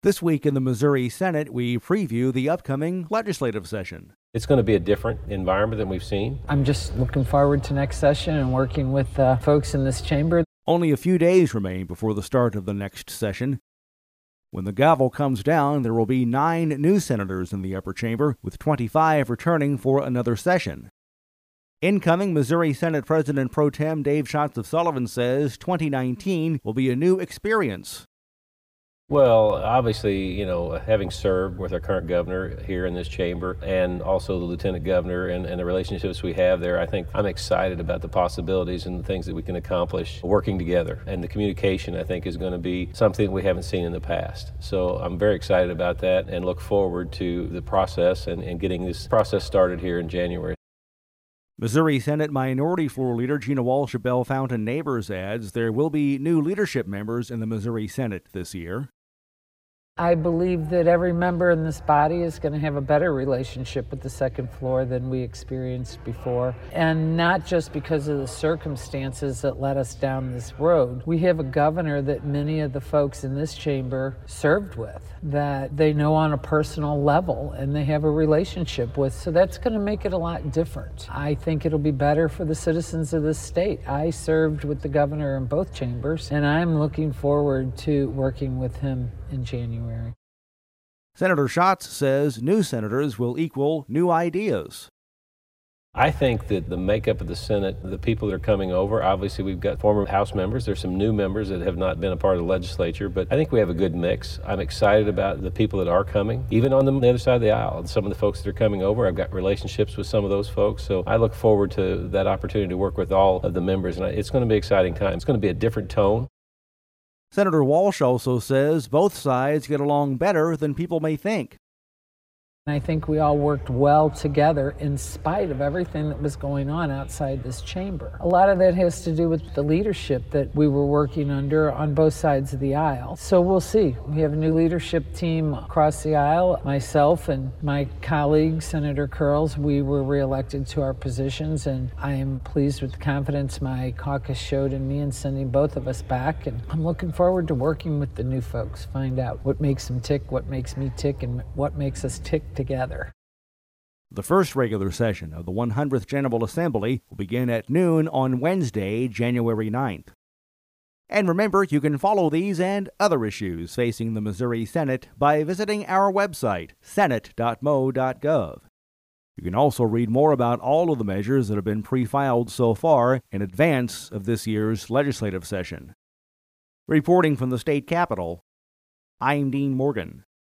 This week in the Missouri Senate, we preview the upcoming legislative session. It's going to be a different environment than we've seen. I'm just looking forward to next session and working with folks in this chamber. Only a few days remain before the start of the next session. When the gavel comes down, there will be 9 new senators in the upper chamber, with 25 returning for another session. Incoming Missouri Senate President Pro Tem Dave Schatz of Sullivan says 2019 will be a new experience. Well, obviously, having served with our current governor here in this chamber and also the lieutenant governor and the relationships we have there, I think I'm excited about the possibilities and the things that we can accomplish working together. And the communication, I think, is going to be something we haven't seen in the past. So I'm very excited about that and look forward to the process and getting this process started here in January. Missouri Senate Minority Floor Leader Gina Walsh of Bell Fountain Neighbors adds there will be new leadership members in the Missouri Senate this year. I believe that every member in this body is going to have a better relationship with the second floor than we experienced before. And not just because of the circumstances that led us down this road. We have a governor that many of the folks in this chamber served with, that they know on a personal level and they have a relationship with. So that's going to make it a lot different. I think it'll be better for the citizens of this state. I served with the governor in both chambers, and I'm looking forward to working with him in January. Senator Schatz says new senators will equal new ideas. I think that the makeup of the Senate, the people that are coming over, obviously we've got former House members, there's some new members that have not been a part of the legislature, but I think we have a good mix. I'm excited about the people that are coming, even on the other side of the aisle. Some of the folks that are coming over, I've got relationships with some of those folks, so I look forward to that opportunity to work with all of the members, and it's going to be an exciting time. It's going to be a different tone. Senator Walsh also says both sides get along better than people may think. I think we all worked well together in spite of everything that was going on outside this chamber. A lot of that has to do with the leadership that we were working under on both sides of the aisle. So we'll see. We have a new leadership team across the aisle. Myself and my colleague, Senator Curls, we were reelected to our positions, and I am pleased with the confidence my caucus showed in me in sending both of us back. And I'm looking forward to working with the new folks, find out what makes them tick, what makes me tick, and what makes us tick together. The first regular session of the 100th General Assembly will begin at noon on Wednesday, January 9th. And remember, you can follow these and other issues facing the Missouri Senate by visiting our website, senate.mo.gov. You can also read more about all of the measures that have been pre-filed so far in advance of this year's legislative session. Reporting from the state capitol, I'm Dean Morgan.